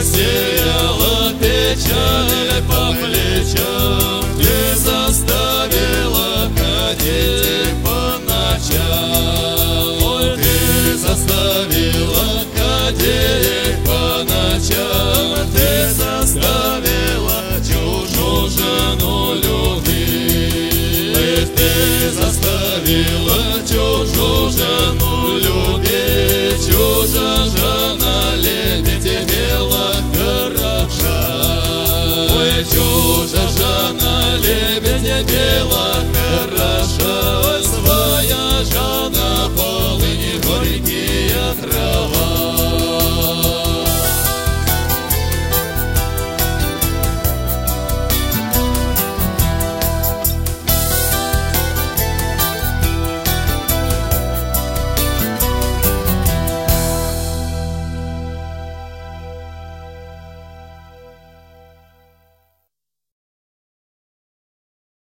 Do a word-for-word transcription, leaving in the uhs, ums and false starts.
рассеяла печаль по плечам, ты заставила ходить по ночам. Ой, ты заставила ходить по ночам, ты заставила чужую жену любить. Ты заставила чужую жену любить, чужая жена лебедь имела хороша. Ой, чужая жена лебедь